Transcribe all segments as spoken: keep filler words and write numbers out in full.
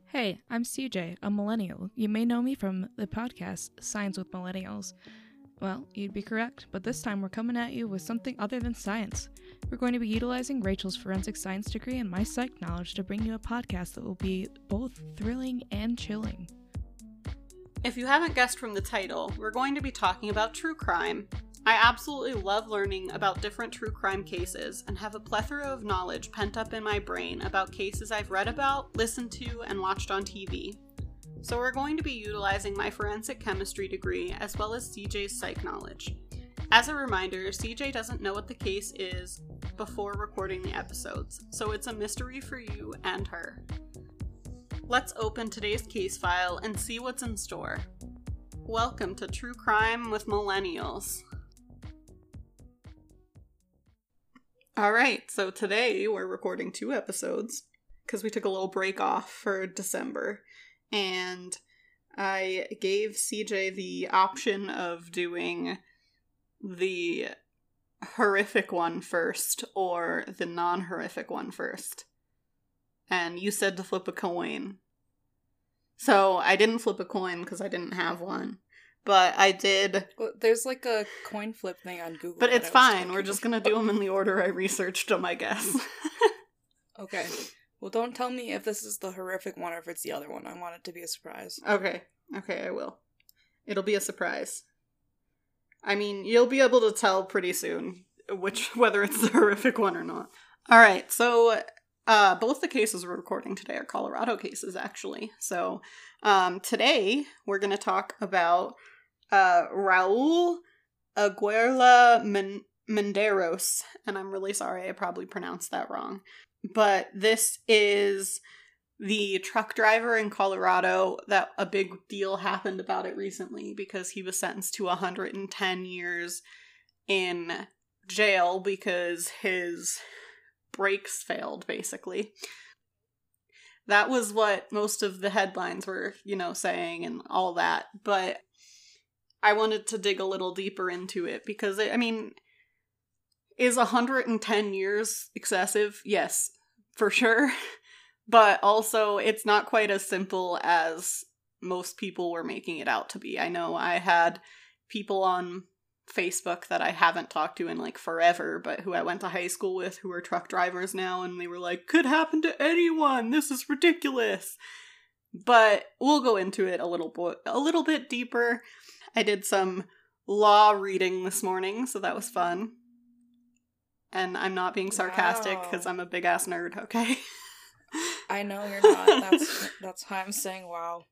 Hey, I'm C J, a millennial. You may know me from the podcast Science with Millennials. Well, you'd be correct, but this time we're coming at you with something other than science. We're going to be utilizing Rachel's forensic science degree and my psych knowledge to bring you a podcast that will be both thrilling and chilling. If you haven't guessed from the title, we're going to be talking about true crime. I absolutely love learning about different true crime cases and have a plethora of knowledge pent up in my brain about cases I've read about, listened to, and watched on T V. So we're going to be utilizing my forensic chemistry degree as well as C J's psych knowledge. As a reminder, C J doesn't know what the case is before recording the episodes, so it's a mystery for you and her. Let's open today's case file and see what's in store. Welcome to True Crime with Millennials. Alright, so today we're recording two episodes because we took a little break off for December, and I gave C J the option of doing the horrific one first or the non-horrific one first. And you said to flip a coin. So I didn't flip a coin because I didn't have one. But I did... Well, there's like a coin flip thing on Google. But it's fine. We're just going to do them in the order I researched them, I guess. Okay. Well, don't tell me if this is the horrific one or if it's the other one. I want it to be a surprise. Okay. Okay, I will. It'll be a surprise. I mean, you'll be able to tell pretty soon which whether it's the horrific one or not. Alright, so... Uh, both the cases we're recording today are Colorado cases, actually. So, um, today we're going to talk about uh, Raul Aguilera Men- Menderos, and I'm really sorry, I probably pronounced that wrong. But this is the truck driver in Colorado that a big deal happened about it recently because he was sentenced to one hundred ten years in jail because his brakes failed, basically. That was what most of the headlines were, you know, saying and all that, but I wanted to dig a little deeper into it because, I mean, is one hundred ten years excessive? Yes, for sure, but also it's not quite as simple as most people were making it out to be. I know I had people on Facebook that I haven't talked to in like forever, but who I went to high school with who are truck drivers now, and they were like, could happen to anyone, this is ridiculous. But we'll go into it a little bit a little bit deeper. I did some law reading this morning, so that was fun. And I'm not being sarcastic because Wow. I'm a big ass nerd, okay? I know you're not. That's that's why I'm saying wow.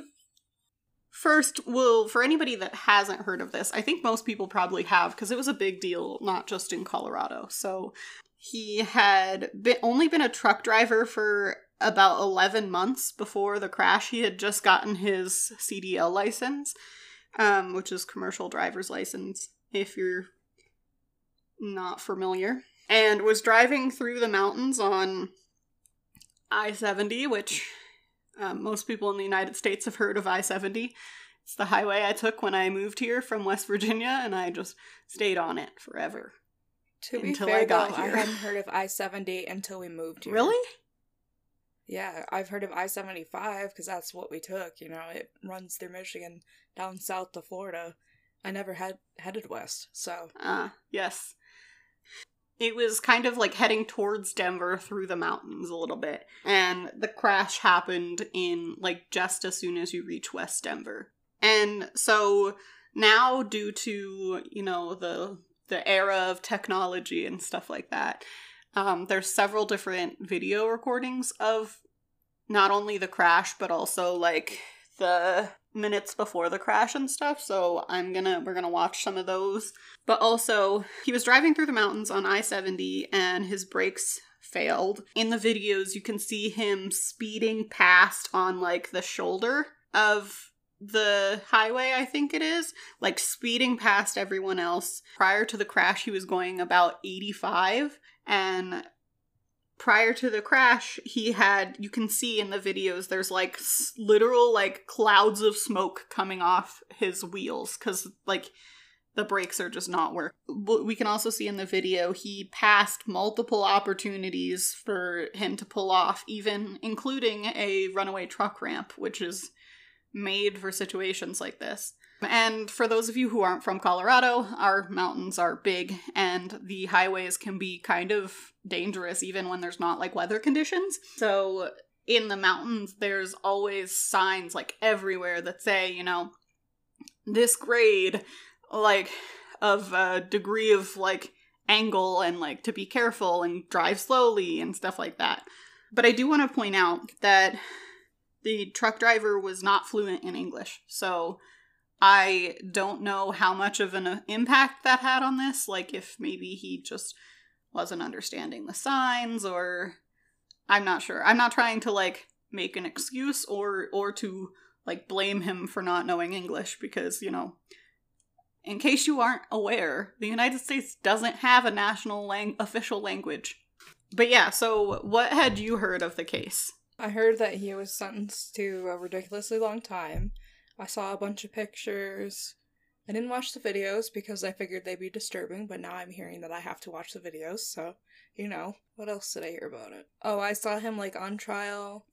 First, well, for anybody that hasn't heard of this, I think most people probably have, because it was a big deal, not just in Colorado. So he had been, only been a truck driver for about eleven months before the crash. He had just gotten his C D L license, um, which is commercial driver's license, if you're not familiar, and was driving through the mountains on I seventy, which... Um, most people in the United States have heard of I seventy. It's the highway I took when I moved here from West Virginia, and I just stayed on it forever. To be until fair, I got though, here. I hadn't heard of I seventy until we moved here. Really? Yeah, I've heard of I seventy-five because that's what we took, you know, it runs through Michigan down south to Florida. I never had headed west, so. Ah, uh, yes. It was kind of like heading towards Denver through the mountains a little bit. And the crash happened in, like, just as soon as you reach West Denver. And so now, due to, you know, the the era of technology and stuff like that, um, there's several different video recordings of not only the crash, but also, like, the minutes before the crash and stuff, so I'm gonna, we're gonna watch some of those. But also, he was driving through the mountains on I seventy, and his brakes failed. In the videos, you can see him speeding past on, like, the shoulder of the highway, I think it is, like, speeding past everyone else. Prior to the crash, he was going about eighty-five, and prior to the crash, he had, you can see in the videos, there's like s- literal like clouds of smoke coming off his wheels because like the brakes are just not working. We can also see in the video he passed multiple opportunities for him to pull off, even including a runaway truck ramp, which is made for situations like this. And for those of you who aren't from Colorado, our mountains are big and the highways can be kind of dangerous even when there's not like weather conditions. So in the mountains, there's always signs like everywhere that say, you know, this grade, like, of a degree of like angle and like to be careful and drive slowly and stuff like that. But I do want to point out that the truck driver was not fluent in English. So I don't know how much of an impact that had on this. Like if maybe he just wasn't understanding the signs, or I'm not sure. I'm not trying to like make an excuse or or to like blame him for not knowing English, because, you know, in case you aren't aware, the United States doesn't have a national lang- official language. But yeah, so what had you heard of the case? I heard that he was sentenced to a ridiculously long time. I saw a bunch of pictures. I didn't watch the videos because I figured they'd be disturbing, but now I'm hearing that I have to watch the videos, so, you know. What else did I hear about it? Oh, I saw him, like, on trial.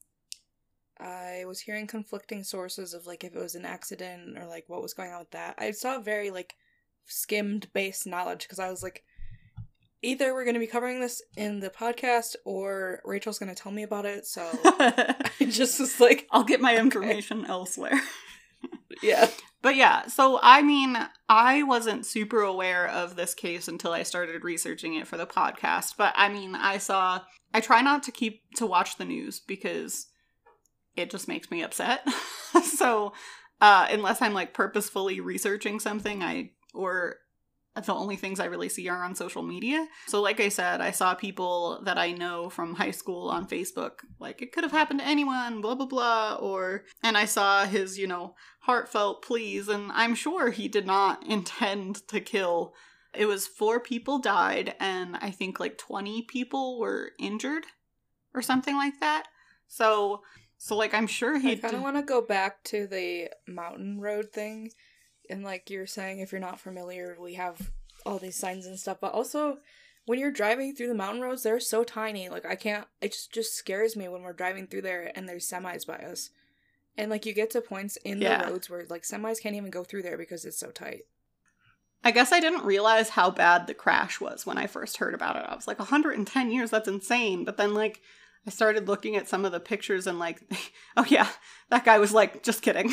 I was hearing conflicting sources of, like, if it was an accident or, like, what was going on with that. I saw very, like, skimmed-based knowledge, because I was like, either we're going to be covering this in the podcast or Rachel's going to tell me about it, so I just was like, I'll get my okay. information elsewhere. Yeah. But yeah, so I mean, I wasn't super aware of this case until I started researching it for the podcast. But I mean, I saw, I try not to keep, to watch the news because it just makes me upset. So, uh, unless I'm like purposefully researching something, I, or the only things I really see are on social media. So like I said, I saw people that I know from high school on Facebook, like, it could have happened to anyone, blah, blah, blah, or, and I saw his, you know, heartfelt pleas, and I'm sure he did not intend to kill. It was four people died, and I think like twenty people were injured, or something like that. So, so like, I'm sure he I kind of d- want to go back to the mountain road thing. And like you were saying, if you're not familiar, we have all these signs and stuff. But also, when you're driving through the mountain roads, they're so tiny. Like, I can't... It just, just scares me when we're driving through there and there's semis by us. And, like, you get to points in yeah. the roads where, like, semis can't even go through there because it's so tight. I guess I didn't realize how bad the crash was when I first heard about it. I was like, one hundred ten years? That's insane. But then, like, I started looking at some of the pictures and, like, oh, yeah, that guy was like, just kidding.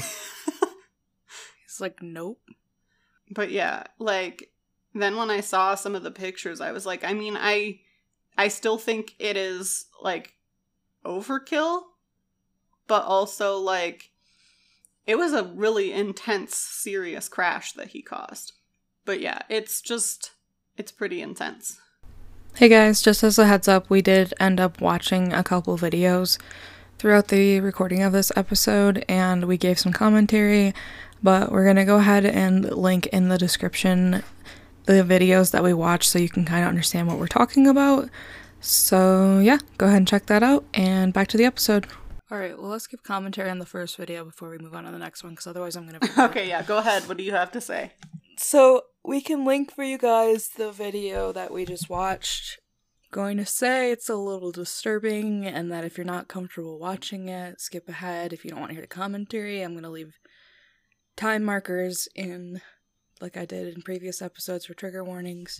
Like, nope. But yeah, like, then when I saw some of the pictures, I was like, I mean, I I still think it is, like, overkill, but also, like, it was a really intense, serious crash that he caused. But yeah, it's just, it's pretty intense. Hey guys, just as a heads up, we did end up watching a couple videos throughout the recording of this episode, and we gave some commentary. But we're going to go ahead and link in the description the videos that we watched so you can kind of understand what we're talking about. So yeah, go ahead and check that out, and back to the episode. Alright, well, let's give commentary on the first video before we move on to the next one, because otherwise I'm going to... Okay, yeah, go ahead. What do you have to say? So, we can link for you guys the video that we just watched. Going to say it's a little disturbing, and that if you're not comfortable watching it, skip ahead. If you don't want to hear the commentary, I'm going to leave time markers in, like I did in previous episodes, for trigger warnings.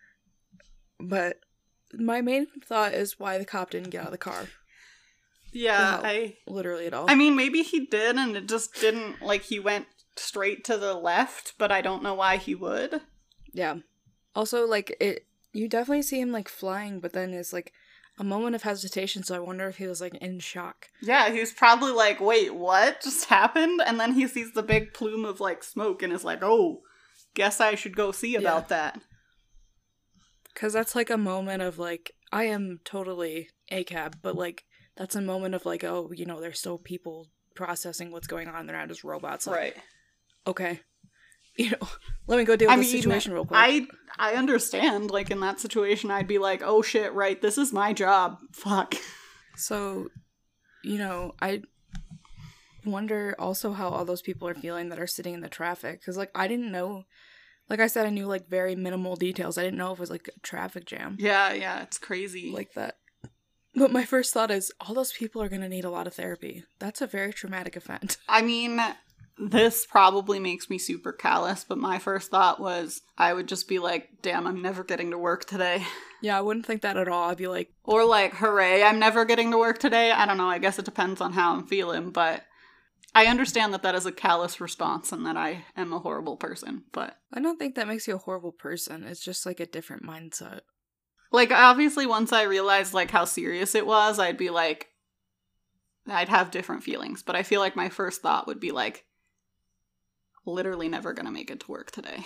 But my main thought is why the cop didn't get out of the car. Yeah, I... Literally at all. I mean, maybe he did, and it just didn't, like, he went straight to the left, but I don't know why he would. Yeah. Also, like, it, you definitely see him, like, flying, but then it's, like, a moment of hesitation, so I wonder if he was, like, in shock. Yeah, he was probably like, wait, what just happened? And then he sees the big plume of, like, smoke and is like, oh, guess I should go see about yeah. that. Because that's, like, a moment of, like, I am totally A C A B, but, like, that's a moment of, like, oh, you know, there's still people processing what's going on. They're not just robots. Like, right. Okay. You know, let me go deal with I this mean, situation real quick. I I understand. Like, in that situation, I'd be like, oh shit, right, this is my job. Fuck. So, you know, I wonder also how all those people are feeling that are sitting in the traffic. Because, like, I didn't know Like I said, I knew, like, very minimal details. I didn't know if it was, like, a traffic jam. Yeah, yeah, it's crazy. Like that. But my first thought is, all those people are going to need a lot of therapy. That's a very traumatic event. I mean, this probably makes me super callous, but my first thought was I would just be like, damn, I'm never getting to work today. Yeah, I wouldn't think that at all. I'd be like... Or like, hooray, I'm never getting to work today. I don't know. I guess it depends on how I'm feeling, but I understand that that is a callous response and that I am a horrible person, but... I don't think that makes you a horrible person. It's just, like, a different mindset. Like, obviously, once I realized, like, how serious it was, I'd be like... I'd have different feelings, but I feel like my first thought would be like, literally never gonna make it to work today.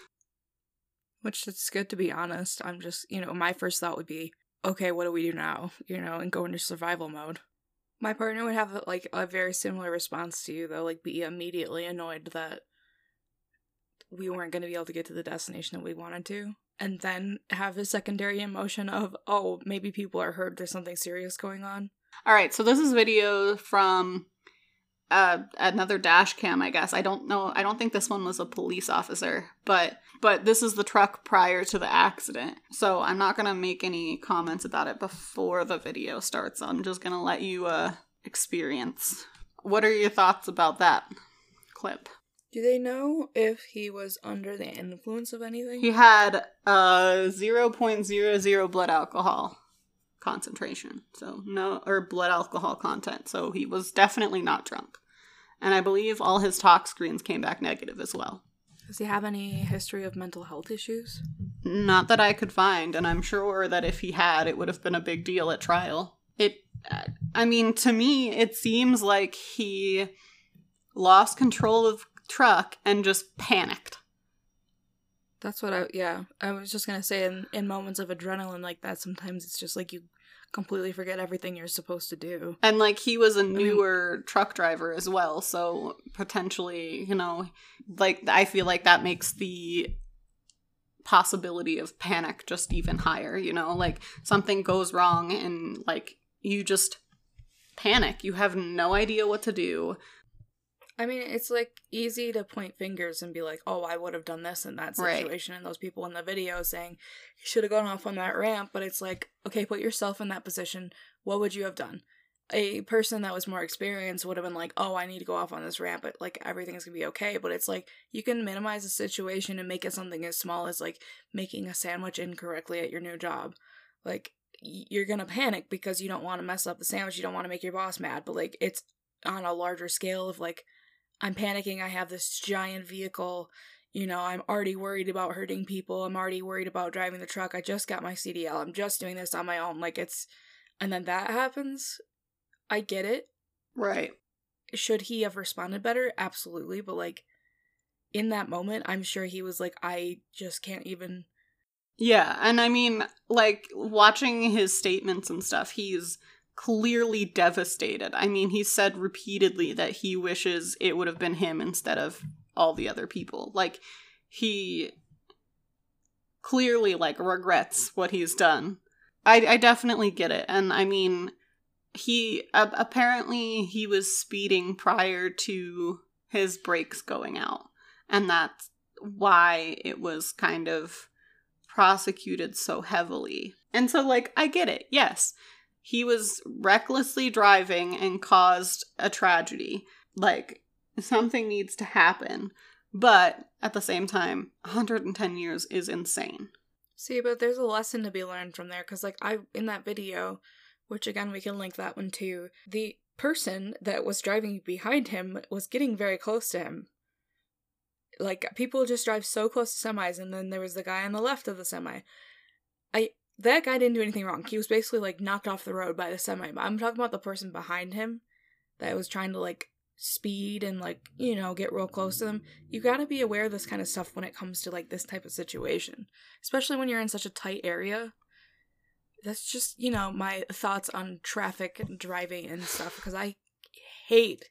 Which is good, to be honest. I'm just, you know, my first thought would be, okay, what do we do now? You know, and go into survival mode. My partner would have, like, a very similar response to you, though, like, be immediately annoyed that we weren't going to be able to get to the destination that we wanted to. And then have the secondary emotion of, oh, maybe people are hurt, there's something serious going on. Alright, so this is video from... Uh, another dash cam, I guess. I don't know. I don't think this one was a police officer, but but this is the truck prior to the accident. So I'm not gonna make any comments about it before the video starts. I'm just gonna let you uh experience. What are your thoughts about that clip? Do they know if he was under the influence of anything? He had uh zero point zero zero blood alcohol concentration. So no, or blood alcohol content. So he was definitely not drunk. And I believe all his tox screens came back negative as well. Does he have any history of mental health issues? Not that I could find, and I'm sure that if he had, it would have been a big deal at trial. It, I mean, to me, it seems like he lost control of the truck and just panicked. That's what I, yeah, I was just gonna say, in, in moments of adrenaline like that, sometimes it's just like you completely forget everything you're supposed to do. And, like, he was a newer I mean, truck driver as well, so potentially, you know, like, I feel like that makes the possibility of panic just even higher, you know? Like, something goes wrong and, like, you just panic. You have no idea what to do. I mean, it's, like, easy to point fingers and be like, oh, I would have done this in that situation. Right. And those people in the video saying, you should have gone off on that ramp. But it's like, okay, put yourself in that position. What would you have done? A person that was more experienced would have been like, oh, I need to go off on this ramp, but, like, everything's gonna be okay. But it's like, you can minimize the situation and make it something as small as, like, making a sandwich incorrectly at your new job. Like, you're gonna panic because you don't want to mess up the sandwich. You don't want to make your boss mad. But, like, it's on a larger scale of, like, I'm panicking, I have this giant vehicle, you know, I'm already worried about hurting people, I'm already worried about driving the truck, I just got my C D L, I'm just doing this on my own, like, it's, and then that happens, I get it. Right. Should he have responded better? Absolutely, but, like, in that moment, I'm sure he was like, I just can't even... Yeah, and I mean, like, watching his statements and stuff, he's clearly devastated. I mean, he said repeatedly that he wishes it would have been him instead of all the other people. Like, he clearly, like, regrets what he's done. I, I definitely get it. And I mean, he, uh, apparently he was speeding prior to his brakes going out. And that's why it was kind of prosecuted so heavily. And so, like, I get it. Yes. He was recklessly driving and caused a tragedy. Like, something needs to happen. But, at the same time, one hundred ten years is insane. See, but there's a lesson to be learned from there. Because, like, I, in that video, which, again, we can link that one too, the person that was driving behind him was getting very close to him. Like, people just drive so close to semis, and then there was the guy on the left of the semi. I... That guy didn't do anything wrong. He was basically, like, knocked off the road by the semi. But I'm talking about the person behind him that was trying to, like, speed and, like, you know, get real close to them. You gotta be aware of this kind of stuff when it comes to, like, this type of situation. Especially when you're in such a tight area. That's just, you know, my thoughts on traffic and driving and stuff. Because I hate,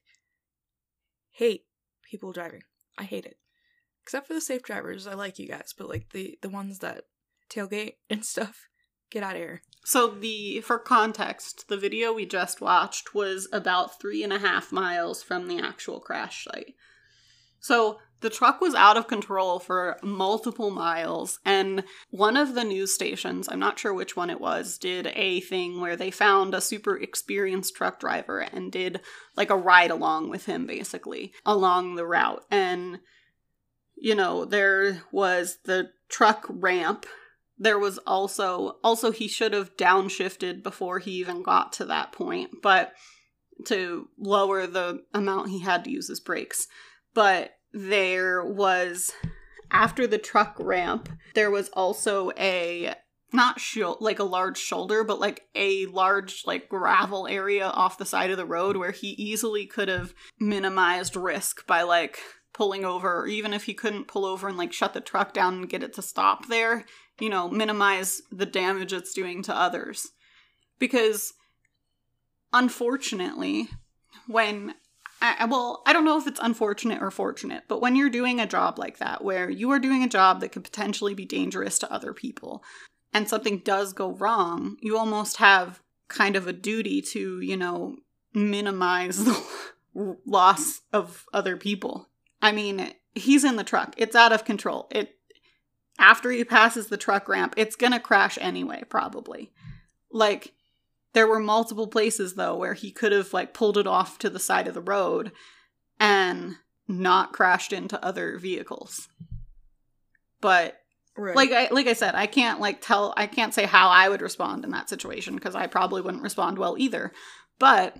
hate people driving. I hate it. Except for the safe drivers. I like you guys. But, like, the, the ones that tailgate and stuff. Get out of here. So the, for context, the video we just watched was about three and a half miles from the actual crash site. So the truck was out of control for multiple miles, and one of the news stations, I'm not sure which one it was, did a thing where they found a super experienced truck driver and did like a ride along with him, basically, along the route. And, you know, there was the truck ramp. There was also, also he should have downshifted before he even got to that point, but to lower the amount he had to use his brakes. But there was, after the truck ramp, there was also a, not shul- like a large shoulder, but like a large like gravel area off the side of the road where he easily could have minimized risk by like pulling over, or even if he couldn't pull over and like shut the truck down and get it to stop there, you know, minimize the damage it's doing to others. Because unfortunately, when I, well, I don't know if it's unfortunate or fortunate, but when you're doing a job like that, where you are doing a job that could potentially be dangerous to other people, and something does go wrong, you almost have kind of a duty to, you know, minimize the loss of other people. I mean, he's in the truck. It's out of control. It, after he passes the truck ramp, it's gonna crash anyway, probably. Like, there were multiple places, though, where he could have, like, pulled it off to the side of the road and not crashed into other vehicles. But, right. like I like I said, I can't, like, tell, I can't say how I would respond in that situation, because I probably wouldn't respond well either. But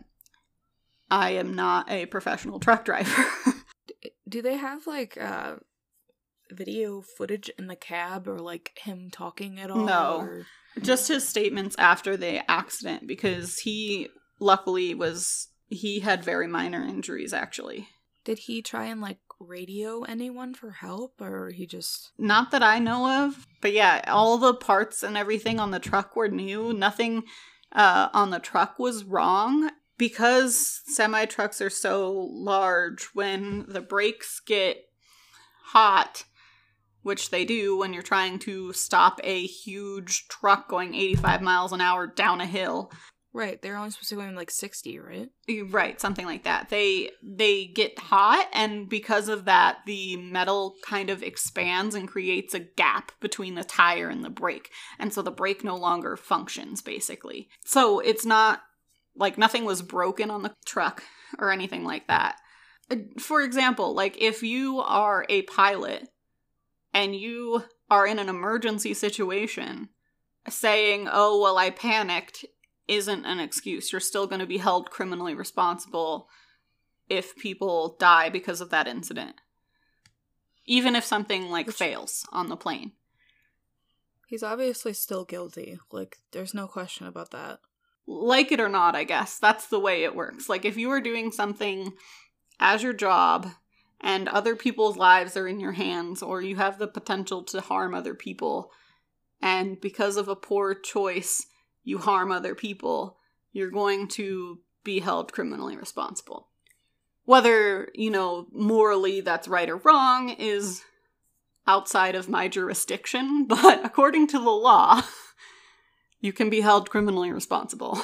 I am not a professional truck driver. Do they have, like, uh, video footage in the cab, or, like, him talking at all? No. Or... Just his statements after the accident, because he, luckily, was, he had very minor injuries, actually. Did he try and, like, radio anyone for help, or he just... Not that I know of, but yeah, all the parts and everything on the truck were new. Nothing uh, on the truck was wrong. Because semi-trucks are so large, when the brakes get hot, which they do when you're trying to stop a huge truck going eighty-five miles an hour down a hill. Right, they're only supposed to go in like sixty, right? Right, something like that. They they get hot, and because of that, the metal kind of expands and creates a gap between the tire and the brake. And so the brake no longer functions, basically. So it's not, like, nothing was broken on the truck or anything like that. For example, like, if you are a pilot and you are in an emergency situation, saying, oh, well, I panicked, isn't an excuse. You're still going to be held criminally responsible if people die because of that incident. Even if something, like, Which, fails on the plane. He's obviously still guilty. Like, there's no question about that. Like it or not, I guess. That's the way it works. Like, if you are doing something as your job, and other people's lives are in your hands, or you have the potential to harm other people, and because of a poor choice, you harm other people, you're going to be held criminally responsible. Whether, you know, morally that's right or wrong is outside of my jurisdiction, but according to the law, you can be held criminally responsible.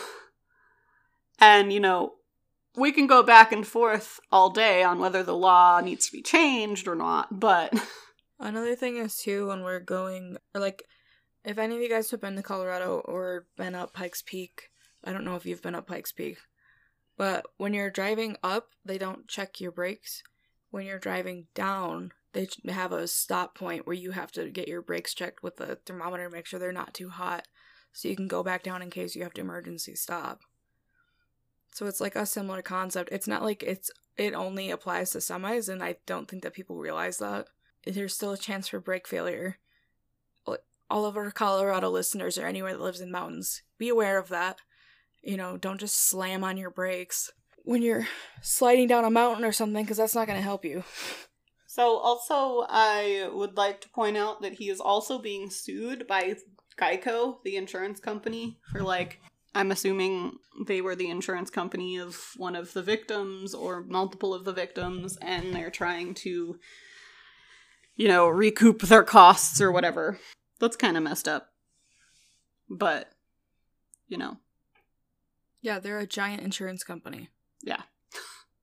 And, you know, we can go back and forth all day on whether the law needs to be changed or not, but... Another thing is, too, when we're going, or like, if any of you guys have been to Colorado or been up Pikes Peak, I don't know if you've been up Pikes Peak, but when you're driving up, they don't check your brakes. When you're driving down, they have a stop point where you have to get your brakes checked with the thermometer, make sure they're not too hot, so you can go back down in case you have to emergency stop. So it's like a similar concept. It's not like it's it only applies to semis, and I don't think that people realize that. There's still a chance for brake failure. All of our Colorado listeners or anywhere that lives in mountains, be aware of that. You know, don't just slam on your brakes when you're sliding down a mountain or something, because that's not going to help you. So also, I would like to point out that he is also being sued by Geico, the insurance company, for, like, I'm assuming they were the insurance company of one of the victims or multiple of the victims, and they're trying to, you know, recoup their costs or whatever. That's kind of messed up. But, you know. Yeah, they're a giant insurance company. Yeah.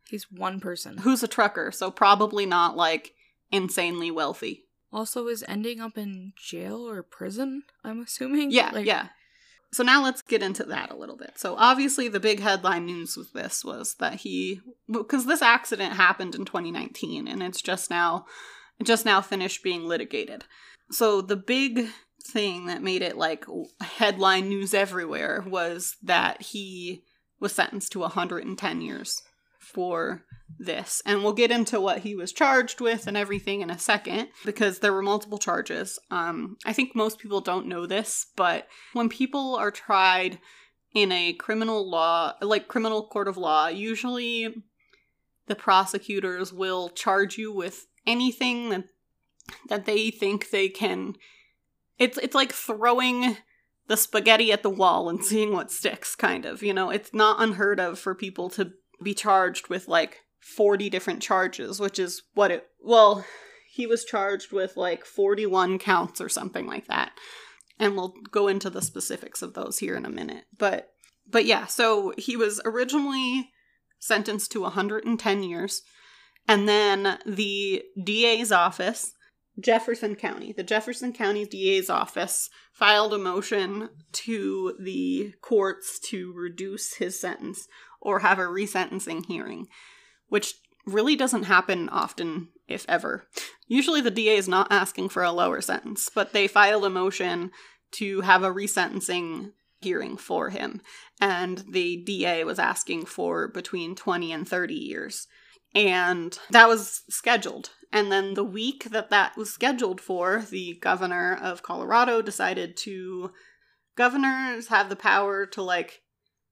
He's one person. Who's a trucker, so probably not, like, insanely wealthy. Also is ending up in jail or prison, I'm assuming? Yeah, like- yeah. So now let's get into that a little bit. So obviously the big headline news with this was that he, because this accident happened in twenty nineteen and it's just now, just now finished being litigated. So the big thing that made it like headline news everywhere was that he was sentenced to one hundred ten years for this. And we'll get into what he was charged with and everything in a second, because there were multiple charges. Um, I think most people don't know this, but when people are tried in a criminal law, like criminal court of law, usually the prosecutors will charge you with anything that that they think they can. It's it's like throwing the spaghetti at the wall and seeing what sticks, kind of. You know, it's not unheard of for people to be charged with like forty different charges, which is what it, well, he was charged with like forty-one counts or something like that. And we'll go into the specifics of those here in a minute. But, but yeah, so he was originally sentenced to one hundred ten years. And then the D A's office, Jefferson County, the Jefferson County D A's office filed a motion to the courts to reduce his sentence or have a resentencing hearing, which really doesn't happen often, if ever. Usually the D A is not asking for a lower sentence, but they filed a motion to have a resentencing hearing for him. And the D A was asking for between twenty and thirty years. And that was scheduled. And then the week that that was scheduled for, the governor of Colorado decided to... Governors have the power to, like,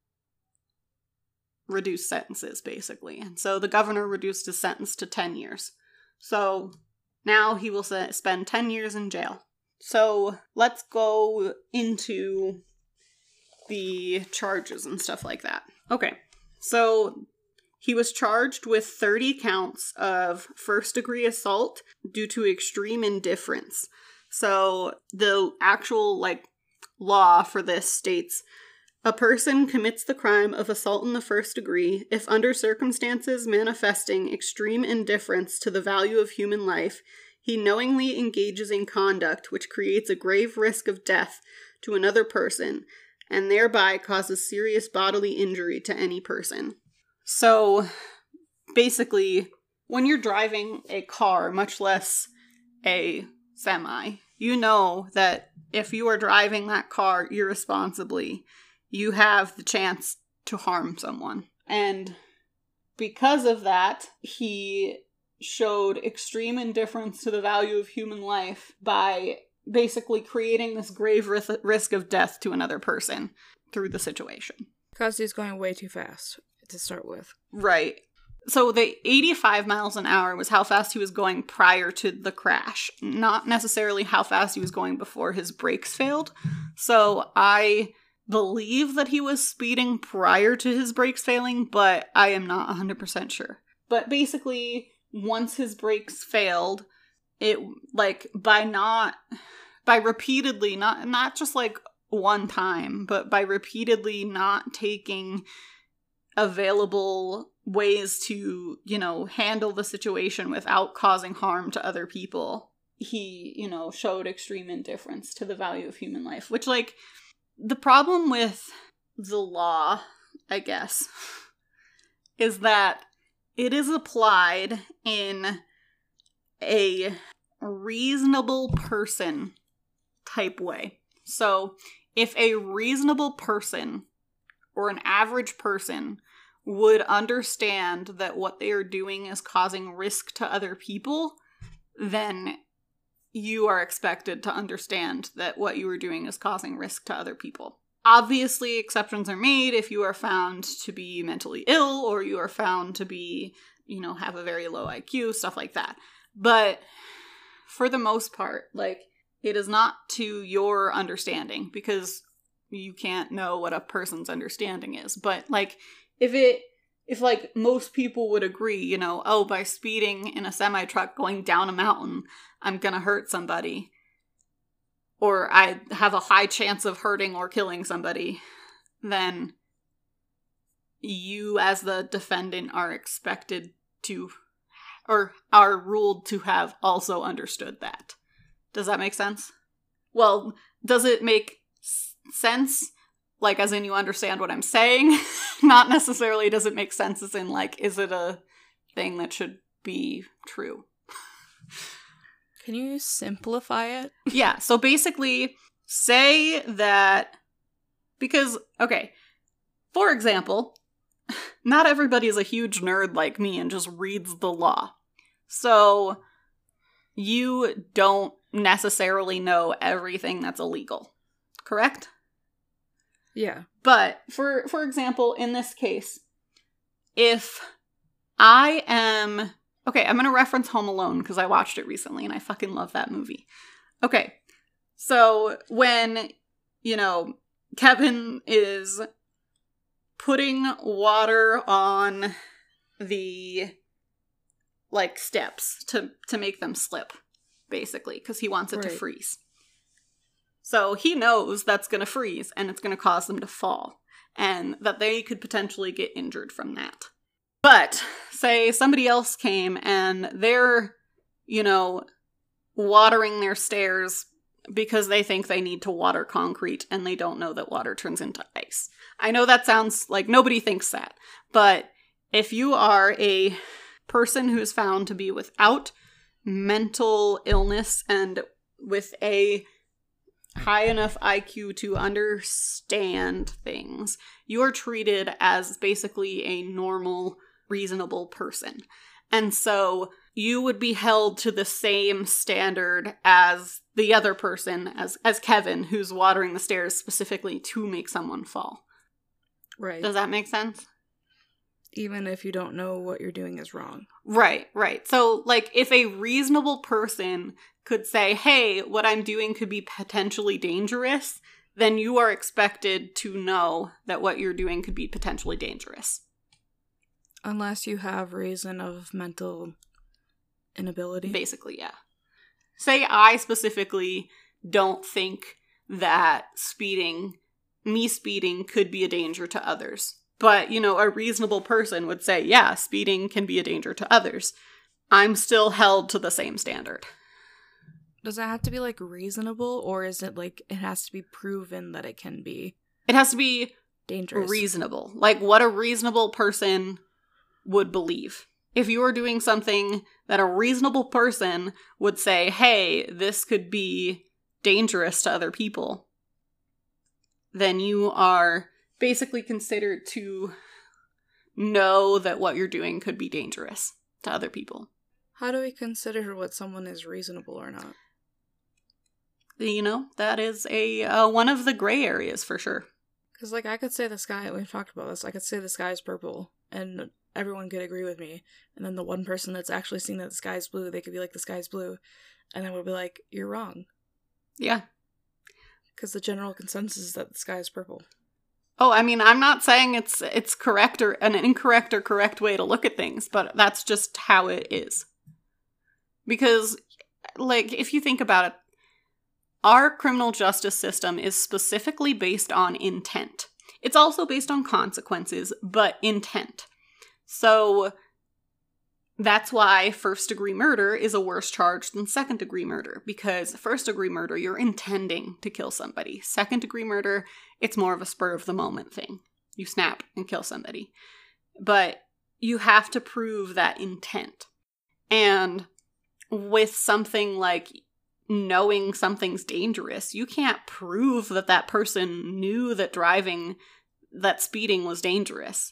reduce sentences, basically. And so the governor reduced his sentence to ten years. So now he will spend ten years in jail. So let's go into the charges and stuff like that. Okay, so he was charged with thirty counts of first-degree assault due to extreme indifference. So the actual, like, law for this states, a person commits the crime of assault in the first degree if under circumstances manifesting extreme indifference to the value of human life, he knowingly engages in conduct which creates a grave risk of death to another person and thereby causes serious bodily injury to any person. So, basically, when you're driving a car, much less a semi, you know that if you are driving that car irresponsibly, you have the chance to harm someone. And because of that, he showed extreme indifference to the value of human life by basically creating this grave risk of death to another person through the situation. Because he's going way too fast to start with. Right. So the eighty-five miles an hour was how fast he was going prior to the crash, not necessarily how fast he was going before his brakes failed. So I believe that he was speeding prior to his brakes failing, but I am not one hundred percent sure. But basically, once his brakes failed, it, like, by not, by repeatedly, not, not just, like, one time, but by repeatedly not taking available ways to, you know, handle the situation without causing harm to other people, he, you know, showed extreme indifference to the value of human life. Which, like, the problem with the law, I guess, is that it is applied in a reasonable person type way. So, if a reasonable person or an average person would understand that what they are doing is causing risk to other people, then you are expected to understand that what you are doing is causing risk to other people. Obviously, exceptions are made if you are found to be mentally ill or you are found to be, you know, have a very low I Q, stuff like that. But for the most part, like, it is not to your understanding because you can't know what a person's understanding is. But, like, if it, if, like, most people would agree, you know, oh, by speeding in a semi-truck going down a mountain, I'm gonna hurt somebody, or I have a high chance of hurting or killing somebody, then you as the defendant are expected to, or are ruled to have also understood that. Does that make sense? Well, does it make s- sense? Like, as in you understand what I'm saying? Not necessarily does it make sense as in, like, is it a thing that should be true? Can you simplify it? Yeah, so basically, say that, because, okay, for example, not everybody is a huge nerd like me and just reads the law. So, you don't necessarily know everything that's illegal, correct? Yeah. But, for for example, in this case, if I am... Okay, I'm going to reference Home Alone because I watched it recently and I fucking love that movie. Okay, so when, you know, Kevin is putting water on the, like, steps to, to make them slip, basically, because he wants it Right. to freeze. So he knows that's going to freeze and it's going to cause them to fall, and that they could potentially get injured from that. But, say somebody else came and they're, you know, watering their stairs because they think they need to water concrete and they don't know that water turns into ice. I know that sounds like nobody thinks that, but if you are a person who is found to be without mental illness and with a high enough I Q to understand things, you are treated as basically a normal, reasonable person. And so you would be held to the same standard as the other person, as as Kevin, who's watering the stairs specifically to make someone fall. Right. Does that make sense? Even if you don't know what you're doing is wrong. Right, right. So, like, if a reasonable person could say, hey, what I'm doing could be potentially dangerous, then you are expected to know that what you're doing could be potentially dangerous. Unless you have reason of mental inability. Basically, yeah. Say I specifically don't think that speeding, me speeding, could be a danger to others. But, you know, a reasonable person would say, yeah, speeding can be a danger to others. I'm still held to the same standard. Does it have to be, like, reasonable, or is it, like, it has to be proven that it can be It has to be dangerous? reasonable. Like, what a reasonable person would believe. If you were doing something that a reasonable person would say, hey, this could be dangerous to other people, then you are basically considered to know that what you're doing could be dangerous to other people. How do we consider what someone is reasonable or not? You know, that is a uh, one of the gray areas for sure. Because, like, I could say the sky, we've talked about this, I could say the sky is purple, and everyone could agree with me, and then the one person that's actually seen that the sky is blue, they could be like, the sky is blue, and then we'll be like, you're wrong. Yeah. Because the general consensus is that the sky is purple. Oh, I mean, I'm not saying it's it's correct or an incorrect or correct way to look at things, but that's just how it is. Because, like, if you think about it, our criminal justice system is specifically based on intent. It's also based on consequences, but intent. So that's why first-degree murder is a worse charge than second-degree murder, because first-degree murder, you're intending to kill somebody. Second-degree murder, it's more of a spur-of-the-moment thing. You snap and kill somebody. But you have to prove that intent. And with something like knowing something's dangerous, you can't prove that that person knew that driving, that speeding was dangerous.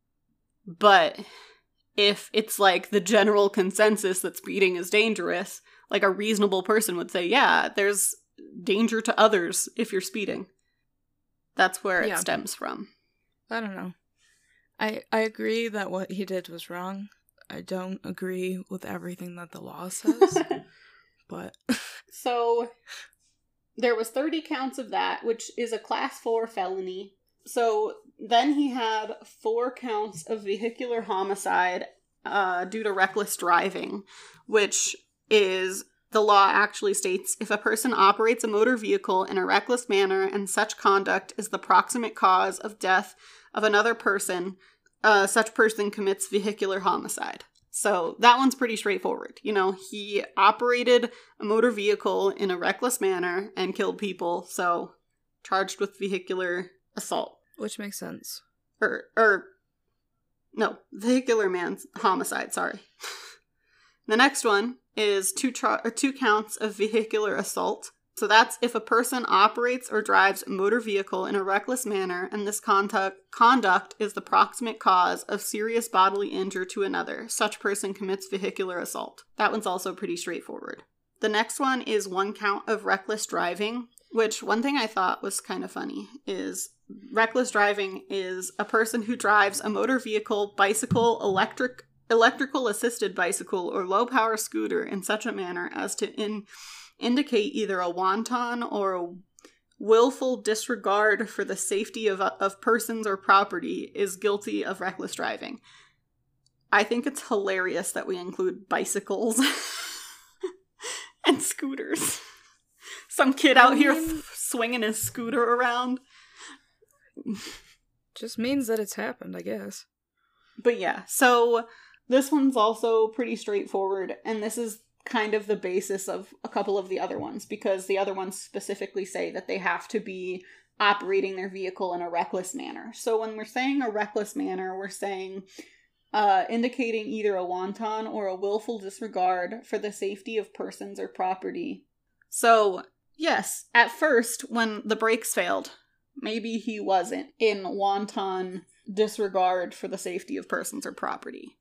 But if it's like the general consensus that speeding is dangerous, like a reasonable person would say, yeah, there's danger to others if you're speeding. That's where it Yeah. stems from. I don't know. I, I agree that what he did was wrong. I don't agree with everything that the law says, but... So, there was thirty counts of that, which is a class four felony. So, then he had four counts of vehicular homicide uh, due to reckless driving, which is the law actually states, if a person operates a motor vehicle in a reckless manner and such conduct is the proximate cause of death of another person, uh, such person commits vehicular homicide. So that one's pretty straightforward. You know, he operated a motor vehicle in a reckless manner and killed people, so charged with vehicular assault. Which makes sense. Or, or, no, vehicular man's homicide, sorry. The next one is two, tra- or two counts of vehicular assault. So that's if a person operates or drives a motor vehicle in a reckless manner and this conduct, conduct is the proximate cause of serious bodily injury to another. Such person commits vehicular assault. That one's also pretty straightforward. The next one is one count of reckless driving, which one thing I thought was kind of funny is reckless driving is a person who drives a motor vehicle, bicycle, electric electrical assisted bicycle, or low-power scooter in such a manner as to in, indicate either a wanton or a willful disregard for the safety of, of persons or property is guilty of reckless driving. I think it's hilarious that we include bicycles and scooters. Some kid out here th- swinging his scooter around. Just means that it's happened, I guess. But yeah, so this one's also pretty straightforward, and this is kind of the basis of a couple of the other ones, because the other ones specifically say that they have to be operating their vehicle in a reckless manner. So when we're saying a reckless manner, we're saying uh, indicating either a wanton or a willful disregard for the safety of persons or property. So, yes, at first, when the brakes failed, maybe he wasn't in wanton disregard for the safety of persons or property.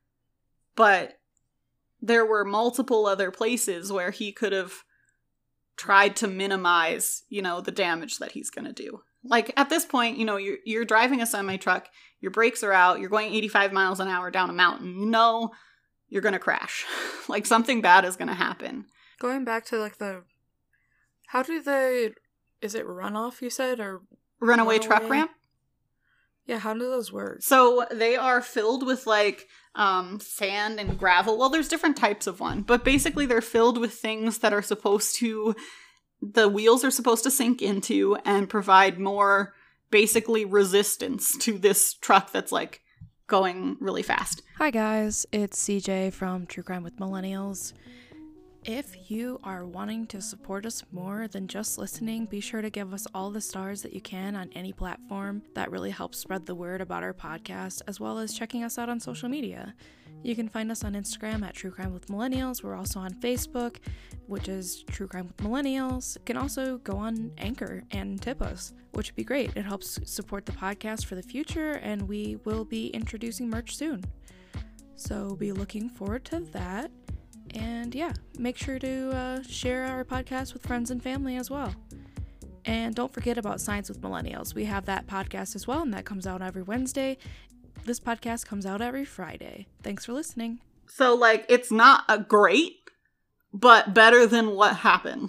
But there were multiple other places where he could have tried to minimize, you know, the damage that he's going to do. Like, at this point, you know, you're, you're driving a semi-truck, your brakes are out, you're going eighty-five miles an hour down a mountain. You know you're going to crash. Like, something bad is going to happen. Going back to, like, the... How do they... Is it runoff, you said, or... Runaway runaway? truck ramp? Yeah, how do those work? So they are filled with, like, um, sand and gravel. Well, there's different types of one, but basically they're filled with things that are supposed to, the wheels are supposed to sink into and provide more, basically, resistance to this truck that's, like, going really fast. Hi guys, it's C J from True Crime with Millennials. If you are wanting to support us more than just listening, be sure to give us all the stars that you can on any platform. That really helps spread the word about our podcast, as well as checking us out on social media. You can find us on Instagram at True Crime with Millennials. We're also on Facebook, which is True Crime with Millennials. You can also go on Anchor and tip us, which would be great. It helps support the podcast for the future, and we will be introducing merch soon. So be looking forward to that. And yeah, make sure to uh, share our podcast with friends and family as well. And don't forget about Science with Millennials. We have that podcast as well, and that comes out every Wednesday. This podcast comes out every Friday. Thanks for listening. So, like, it's not a great, but better than what happened.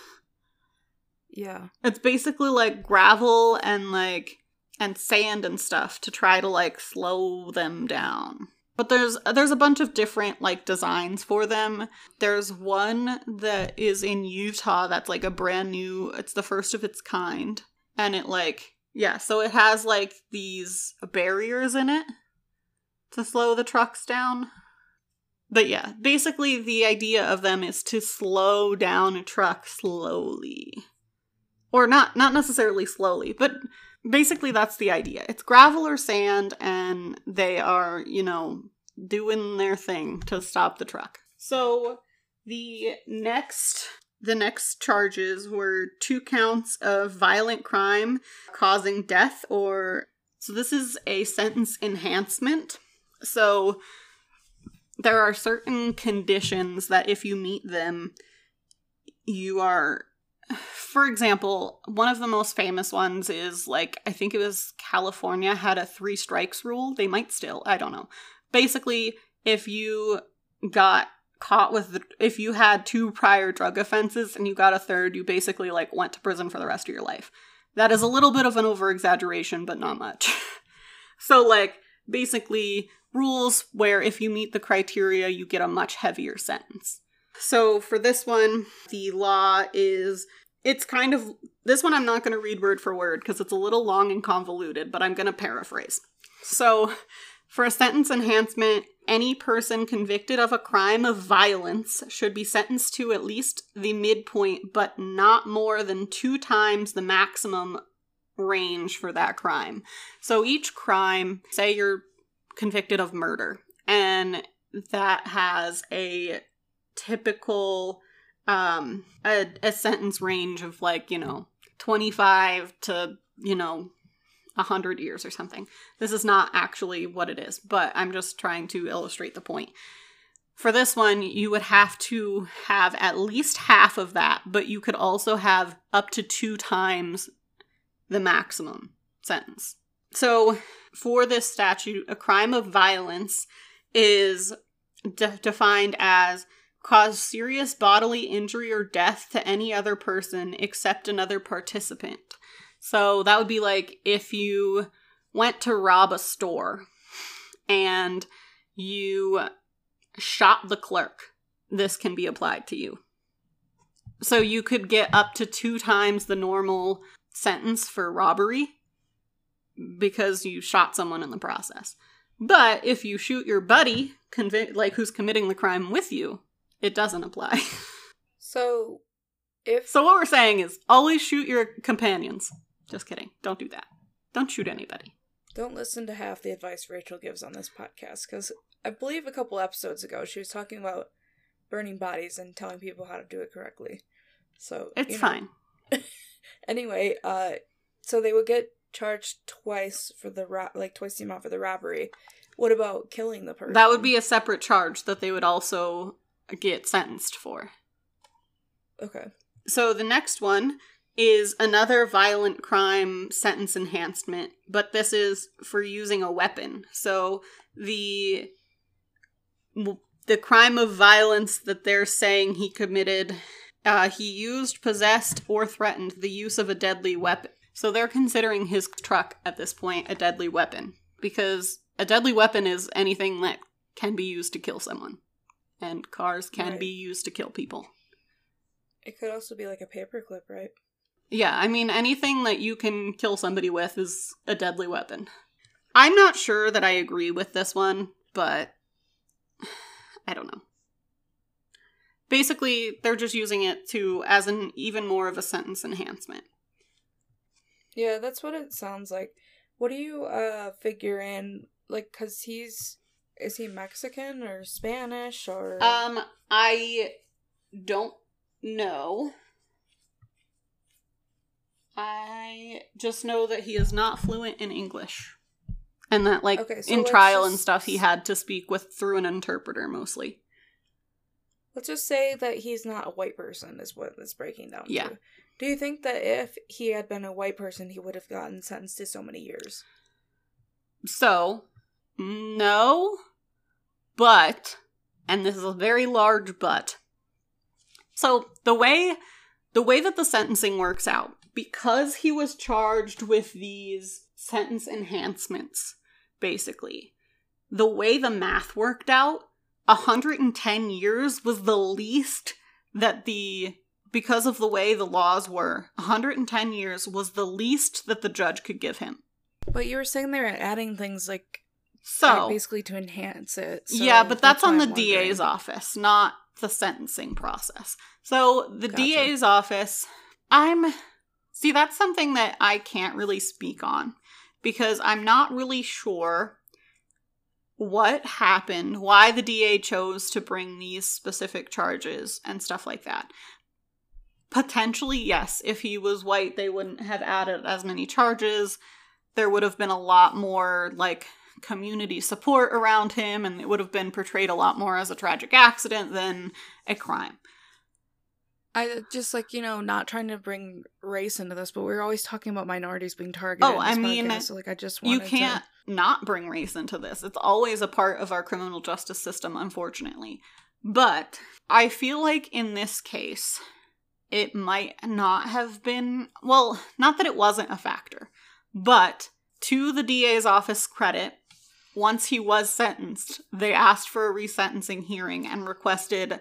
Yeah. It's basically, like, gravel and, like, and sand and stuff to try to, like, slow them down. But there's there's a bunch of different, like, designs for them. There's one that is in Utah that's, like, a brand new, it's the first of its kind. And it, like, yeah, so it has, like, these barriers in it to slow the trucks down. But yeah, basically the idea of them is to slow down a truck slowly. Or not, not necessarily slowly, but... basically, that's the idea. It's gravel or sand, and they are, you know, doing their thing to stop the truck. So, the next, the next charges were two counts of violent crime causing death, or... So this is a sentence enhancement. So, there are certain conditions that if you meet them, you are... For example, one of the most famous ones is, like, I think it was California had a three strikes rule. They might still, I don't know. Basically, if you got caught with, the, if you had two prior drug offenses and you got a third, you basically, like, went to prison for the rest of your life. That is a little bit of an over-exaggeration, but not much. So, like, basically, rules where if you meet the criteria, you get a much heavier sentence. So for this one, the law is, it's kind of, this one I'm not going to read word for word because it's a little long and convoluted, but I'm going to paraphrase. So for a sentence enhancement, any person convicted of a crime of violence should be sentenced to at least the midpoint, but not more than two times the maximum range for that crime. So each crime, say you're convicted of murder, and that has a typical um a, a sentence range of like, you know, twenty-five to, you know, one hundred years or something. This is not actually what it is, but I'm just trying to illustrate the point. For this one, you would have to have at least half of that, but you could also have up to two times the maximum sentence. So for this statute, a crime of violence is de- defined as cause serious bodily injury or death to any other person except another participant. So that would be like if you went to rob a store and you shot the clerk. This can be applied to you. So you could get up to two times the normal sentence for robbery because you shot someone in the process. But if you shoot your buddy, convi- like who's committing the crime with you, it doesn't apply. So if So what we're saying is always shoot your companions. Just kidding. Don't do that. Don't shoot anybody. Don't listen to half the advice Rachel gives on this podcast, because I believe a couple episodes ago she was talking about burning bodies and telling people how to do it correctly. So it's you know. fine. Anyway, uh, so they would get charged twice for the ro- like twice the amount for the robbery. What about killing the person? That would be a separate charge that they would also get sentenced for. Okay. So the next one is another violent crime sentence enhancement, but this is for using a weapon. So the the crime of violence that they're saying he committed, uh, he used, possessed, or threatened the use of a deadly weapon. So they're considering his truck at this point a deadly weapon, because a deadly weapon is anything that can be used to kill someone, and cars can right. be used to kill people. It could also be like a paperclip, right? Yeah, I mean, anything that you can kill somebody with is a deadly weapon. I'm not sure that I agree with this one, but I don't know. Basically, they're just using it to as an even more of a sentence enhancement. Yeah, that's what it sounds like. What do you uh figure in, like, because he's, is he Mexican or Spanish or? Um, I don't know. I just know that he is not fluent in English. And that, like, okay, so in trial just, and stuff, he had to speak with through an interpreter, mostly. Let's just say that he's not a white person, is what it's breaking down yeah. to. Do you think that if he had been a white person, he would have gotten sentenced to so many years? So, no, but, and this is a very large but. So, the way, the way that the sentencing works out, because he was charged with these sentence enhancements, basically, the way the math worked out, one hundred ten years was the least that the, because of the way the laws were, one hundred ten years was the least that the judge could give him. But you were saying they're adding things like, so like basically to enhance it. So yeah, but that's, that's on the I'm D A's office, not the sentencing process. So the Gotcha. D A's office, I'm, see, that's something that I can't really speak on because I'm not really sure what happened, why the D A chose to bring these specific charges and stuff like that. Potentially, yes, if he was white, they wouldn't have added as many charges. There would have been a lot more, like, community support around him, and it would have been portrayed a lot more as a tragic accident than a crime. I just, like, you know, not trying to bring race into this, but we're always talking about minorities being targeted. Oh, in this I mean, podcast, so, like, I just you wanted can't to... not bring race into this. It's always a part of our criminal justice system, unfortunately. But I feel like in this case, it might not have been, well, not that it wasn't a factor, but to the D A's office credit, once he was sentenced, they asked for a resentencing hearing and requested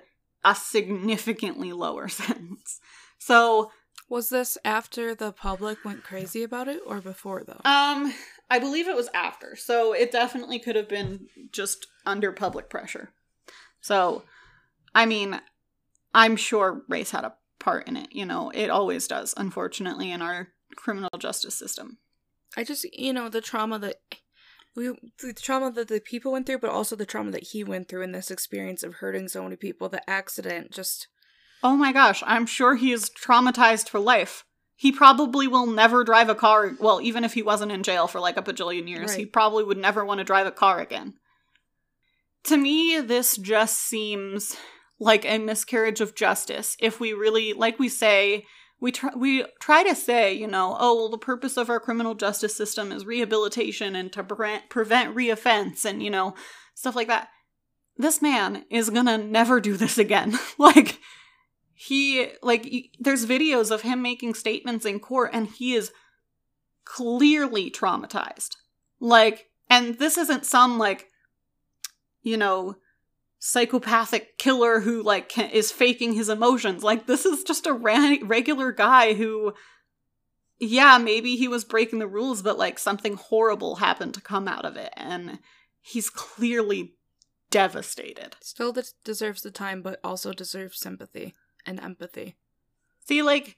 a significantly lower sentence. So... Was this after the public went crazy about it, or before, though? Um, I believe it was after. So it definitely could have been just under public pressure. So, I mean, I'm sure race had a part in it. You know, it always does, unfortunately, in our criminal justice system. I just, you know, the trauma that we, the trauma that the people went through, but also the trauma that he went through in this experience of hurting so many people, the accident, just... Oh my gosh, I'm sure he is traumatized for life. He probably will never drive a car. Well, even if he wasn't in jail for like a bajillion years, right. He probably would never want to drive a car again. To me, this just seems like a miscarriage of justice. If we really, like we say, we try, we try to say, you know, oh, well, the purpose of our criminal justice system is rehabilitation and to pre- prevent reoffense and, you know, stuff like that. This man is gonna never do this again. Like... He, like, there's videos of him making statements in court, and he is clearly traumatized. Like, and this isn't some, like, you know, psychopathic killer who, like, can, is faking his emotions. Like, this is just a ra- regular guy who, yeah, maybe he was breaking the rules, but, like, something horrible happened to come out of it, and he's clearly devastated. Still deserves the time, but also deserves sympathy. And empathy. See, like,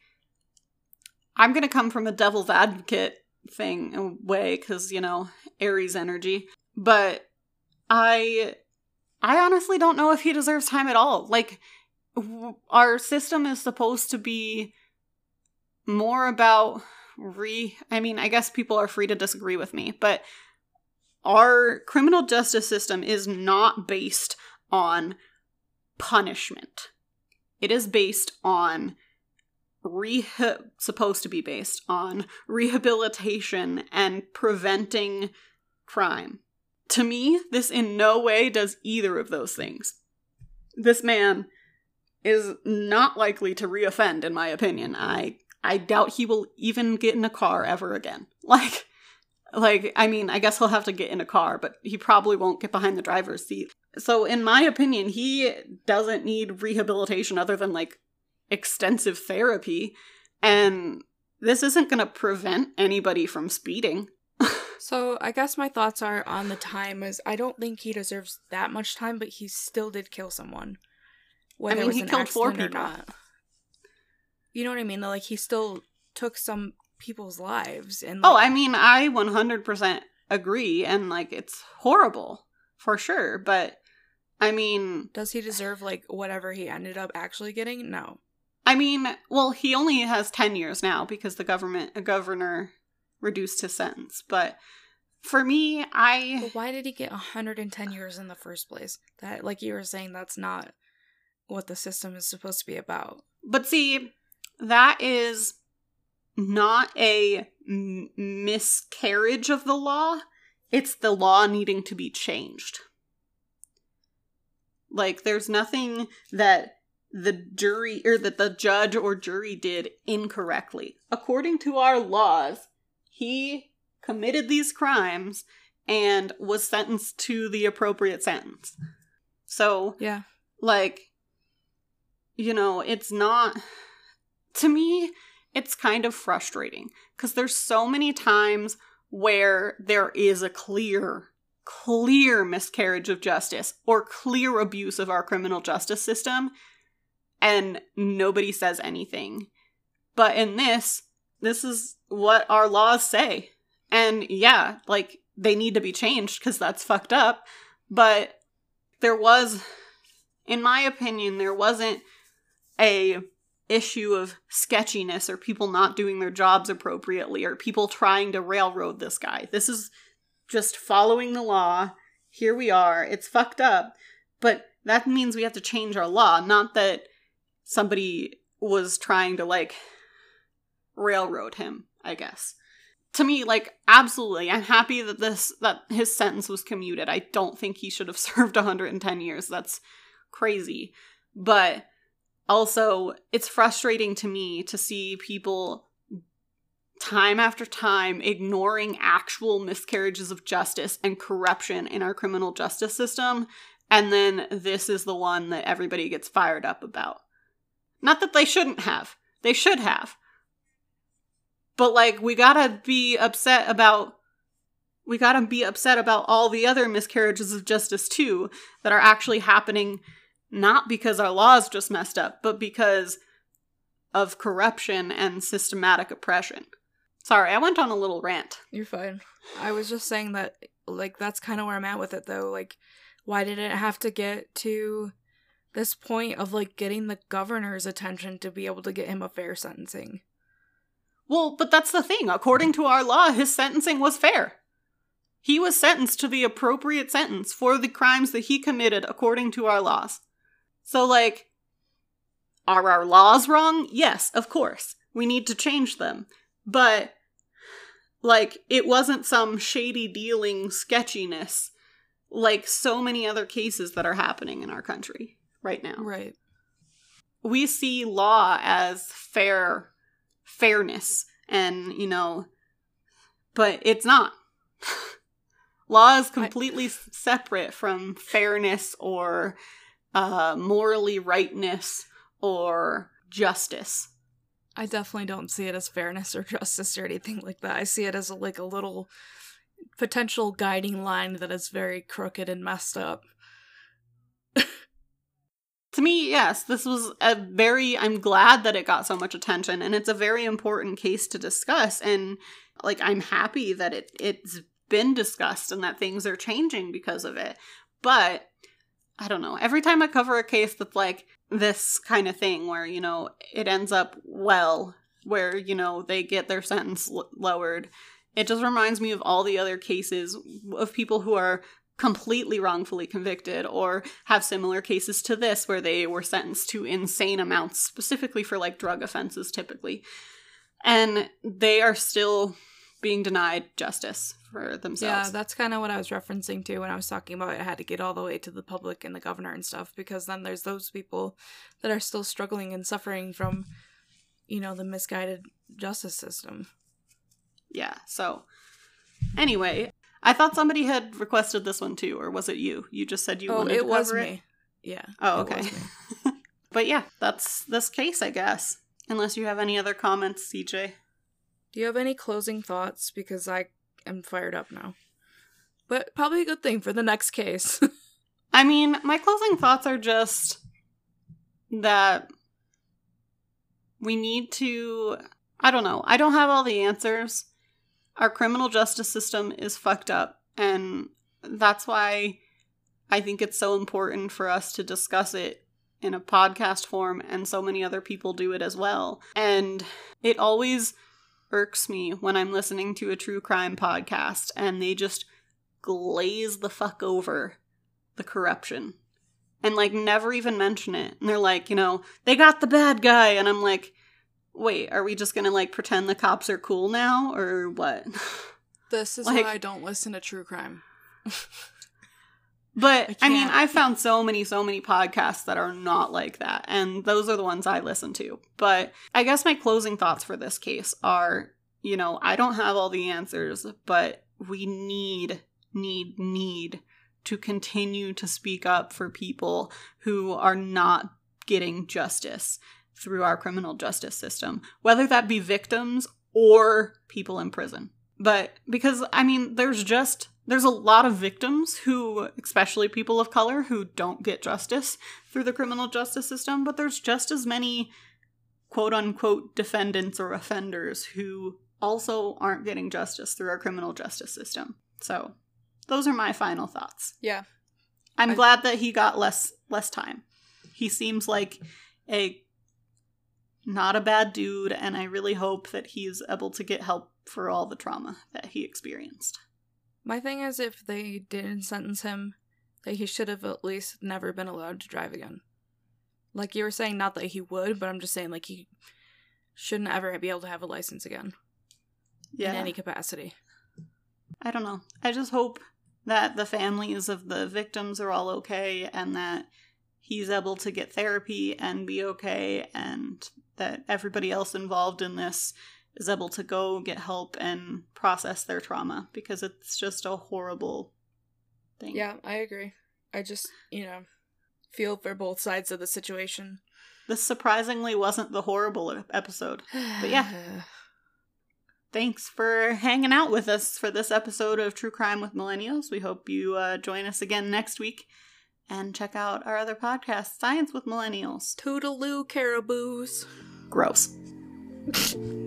I'm gonna come from a devil's advocate thing way, because, you know, Aries energy. But I, I honestly don't know if he deserves time at all. Like, w- our system is supposed to be more about re... I mean, I guess people are free to disagree with me, but our criminal justice system is not based on punishment. It is based on, reha- supposed to be based on rehabilitation and preventing crime. To me, this in no way does either of those things. This man is not likely to reoffend, in my opinion. I I doubt he will even get in a car ever again. Like, like I mean, I guess he'll have to get in a car, but he probably won't get behind the driver's seat. So, in my opinion, he doesn't need rehabilitation other than, like, extensive therapy. And this isn't going to prevent anybody from speeding. So, I guess my thoughts are on the time is I don't think he deserves that much time, but he still did kill someone. Whether I mean, it was he an killed four accident people. or not. You know what I mean? Like, he still took some people's lives. And like, oh, I mean, I one hundred percent agree. And, like, it's horrible. For sure. But... I mean... Does he deserve, like, whatever he ended up actually getting? No. I mean, well, he only has ten years now because the government, a governor reduced his sentence. But for me, I... But why did he get one hundred ten years in the first place? That, like you were saying, that's not what the system is supposed to be about. But see, that is not a m- miscarriage of the law. It's the law needing to be changed. Like, there's nothing that the jury, or that the judge or jury did incorrectly. According to our laws, he committed these crimes and was sentenced to the appropriate sentence. So, yeah, like, you know, it's not... To me, it's kind of frustrating. Because there's so many times where there is a clear... clear miscarriage of justice or clear abuse of our criminal justice system, and nobody says anything. But in this, this is what our laws say. And yeah, like, they need to be changed because that's fucked up. But there was, in my opinion, there wasn't a issue of sketchiness or people not doing their jobs appropriately or people trying to railroad this guy. This is just following the law. Here we are. It's fucked up. But that means we have to change our law. Not that somebody was trying to, like, railroad him, I guess. To me, like, absolutely. I'm happy that this, that his sentence was commuted. I don't think he should have served one hundred ten years. That's crazy. But also, it's frustrating to me to see people time after time ignoring actual miscarriages of justice and corruption in our criminal justice system And then this is the one that everybody gets fired up about. Not that they shouldn't have. They should have. But, like, we gotta be upset about... We gotta be upset about all the other miscarriages of justice, too, that are actually happening not because our laws just messed up, but because of corruption and systematic oppression. Sorry, I went on a little rant. You're fine. I was just saying that, like, that's kind of where I'm at with it, though. Like, why did it have to get to this point of, like, getting the governor's attention to be able to get him a fair sentencing? Well, but that's the thing. According to our law, his sentencing was fair. He was sentenced to the appropriate sentence for the crimes that he committed according to our laws. So, like, are our laws wrong? Yes, of course. We need to change them. But, like, it wasn't some shady dealing sketchiness like so many other cases that are happening in our country right now. Right. We see law as fair, fairness, and, you know, but it's not. Law is completely I... separate from fairness or uh, morally rightness or justice. I definitely don't see it as fairness or justice or anything like that. I see it as a, like a little potential guiding line that is very crooked and messed up. To me, yes, this was a very, I'm glad that it got so much attention, and it's a very important case to discuss, and, like, I'm happy that it it's been discussed and that things are changing because of it. But, I don't know, every time I cover a case that's, like, this kind of thing where, you know, it ends up well, where, you know, they get their sentence l- lowered, it just reminds me of all the other cases of people who are completely wrongfully convicted or have similar cases to this where they were sentenced to insane amounts, specifically for, like, drug offenses typically. And they are still being denied justice for themselves. Yeah, that's kind of what I was referencing to when I was talking about it had to get all the way to the public and the governor and stuff, because then there's those people that are still struggling and suffering from, you know, the misguided justice system. Yeah, so anyway, I thought somebody had requested this one too, or was it you? You just said you oh, wanted it to was cover me. it? Yeah. Oh, okay. But yeah, that's this case, I guess. Unless you have any other comments, C J. Do you have any closing thoughts? Because I am fired up now. But probably a good thing for the next case. I mean, my closing thoughts are just that we need to... I don't know. I don't have all the answers. Our criminal justice system is fucked up, and that's why I think it's so important for us to discuss it in a podcast form, and so many other people do it as well. And it always irks me when I'm listening to a true crime podcast and they just glaze the fuck over the corruption and, like, never even mention it. And they're like, you know, they got the bad guy, and I'm like, wait, are we just gonna, like, pretend the cops are cool now, or what? This is like, why I don't listen to true crime. But, I, I mean, I've found so many, so many podcasts that are not like that, and those are the ones I listen to. But I guess my closing thoughts for this case are, you know, I don't have all the answers, but we need, need, need to continue to speak up for people who are not getting justice through our criminal justice system, whether that be victims or people in prison. But because, I mean, there's just, there's a lot of victims who, especially people of color, who don't get justice through the criminal justice system, but there's just as many quote-unquote defendants or offenders who also aren't getting justice through our criminal justice system. So, those are my final thoughts. Yeah. I'm I- glad that he got less less time. He seems like a not a bad dude, and I really hope that he's able to get help for all the trauma that he experienced. My thing is, if they didn't sentence him, that he should have at least never been allowed to drive again. Like you were saying, not that he would, but I'm just saying, like, he shouldn't ever be able to have a license again. Yeah. In any capacity. I don't know. I just hope that the families of the victims are all okay, and that he's able to get therapy and be okay, and that everybody else involved in this is able to go get help and process their trauma, because it's just a horrible thing. Yeah, I agree. I just, you know, feel for both sides of the situation. This surprisingly wasn't the horrible episode. But yeah. Thanks for hanging out with us for this episode of True Crime with Millennials. We hope you uh, join us again next week and check out our other podcast, Science with Millennials. Toodaloo, caraboos. Gross.